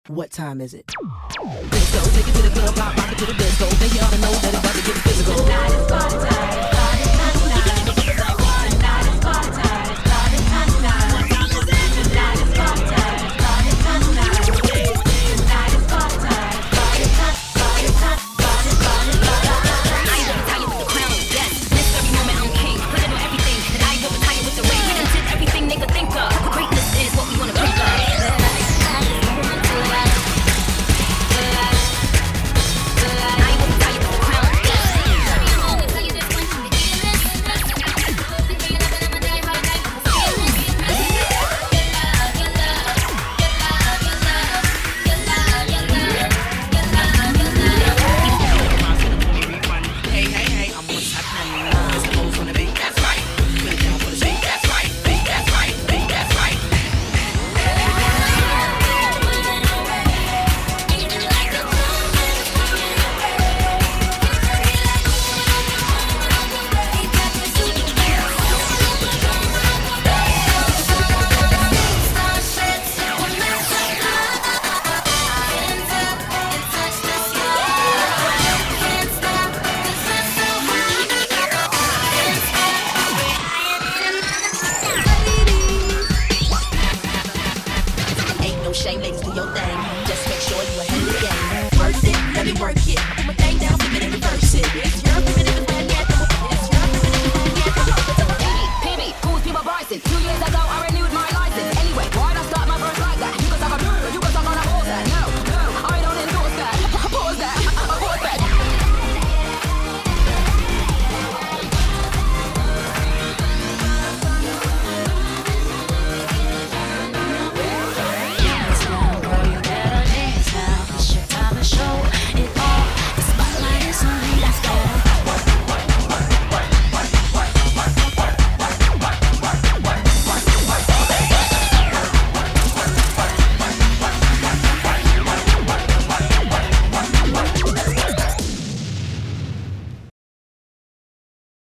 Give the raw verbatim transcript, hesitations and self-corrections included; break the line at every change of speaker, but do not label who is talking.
What time is it?
Disco, take it to the club, pop, pop it to the disco. Think you ought to know that it's about to get physical. Tonight is party time, party time tonight. Tonight is party time, party time tonight. Tonight is party time, party time tonight. Tonight is party time, party time, party time, party, party, party. I ain't gonna tie you with the crown, yes. Miss every moment I'm king. Put it on everything, and I ain't gonna tie you with the ring. We done did everything they could think of. Greatness is what we wanna bring up. Shame, ladies, do your thing. Just make sure you ahead of the game. Work it, let me work it.